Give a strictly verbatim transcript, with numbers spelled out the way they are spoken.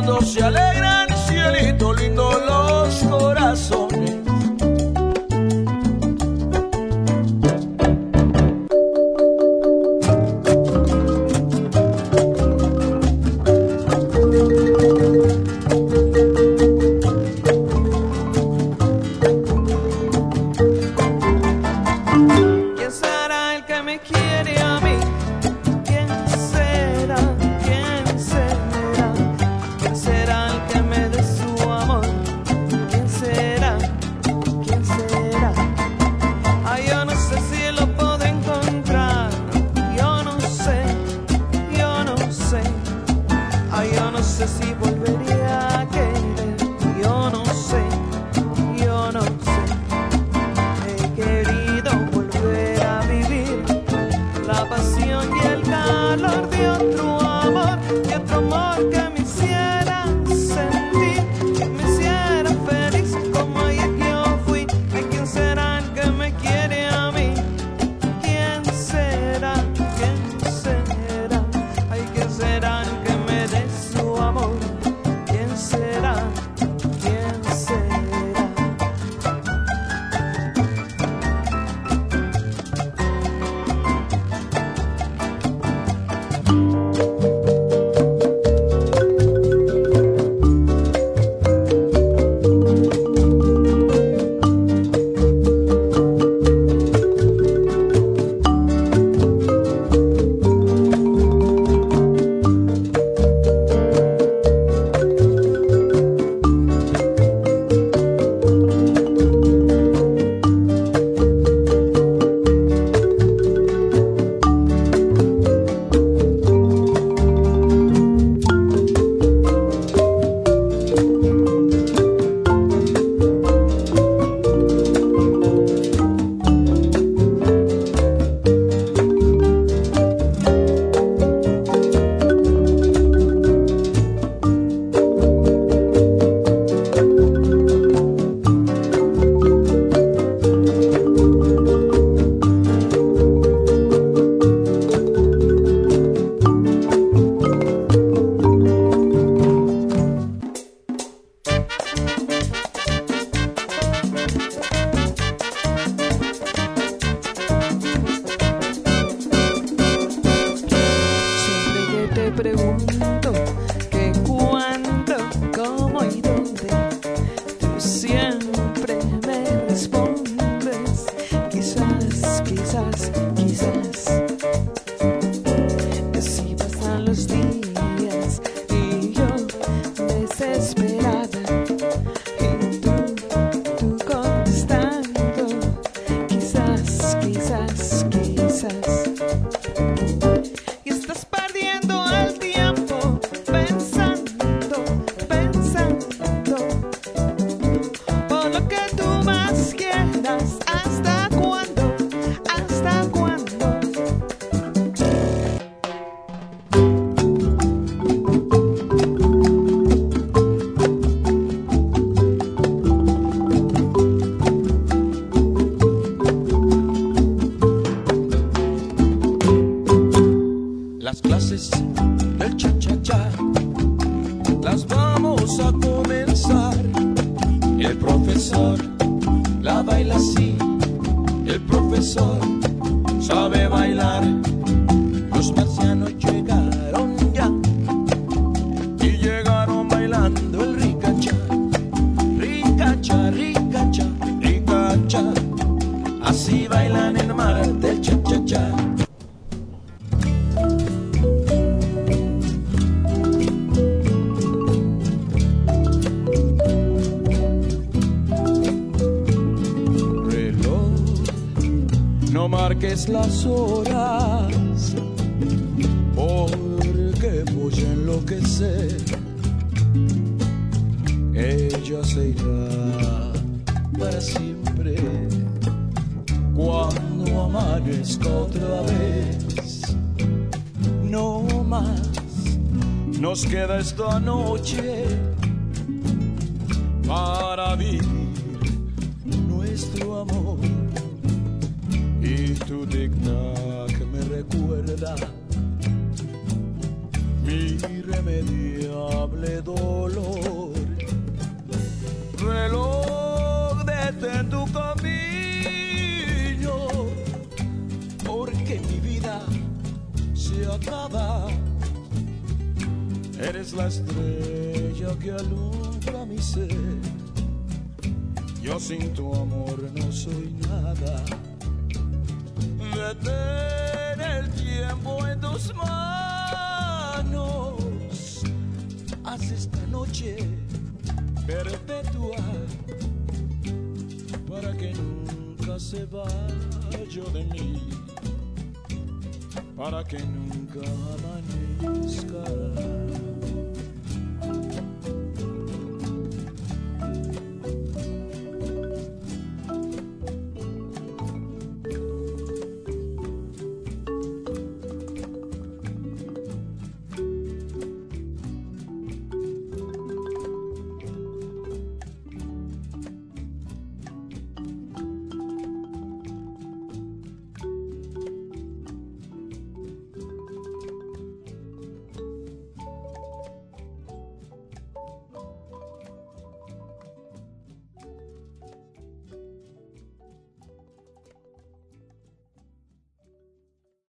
cuando se alegran, cielito lindo, los corazones. Las horas, porque voy a enloquecer. Ella se irá para siempre cuando amanezca otra vez. No más nos queda esta noche para vivir nuestro amor. Y tu digna que me recuerda irremediable dolor. Reloj, detén tu camino, porque mi vida se acaba. Eres la estrella que alumbra mi ser. Yo sin tu amor no soy nada. Detén el tiempo en tus manos. Haz esta noche perpetua para que nunca se vaya de mí, para que nunca amanezca.